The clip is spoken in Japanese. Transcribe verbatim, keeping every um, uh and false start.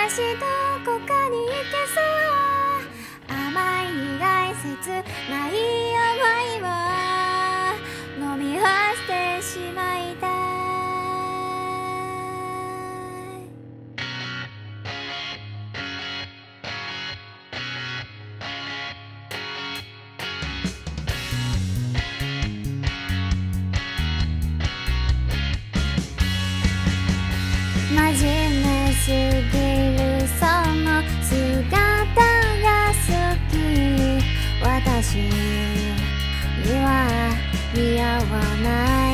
私どこかに行けそう、甘い苦い切ない思いを飲み干してしまいたい。真面目すぎるその姿が好き、私には似合わない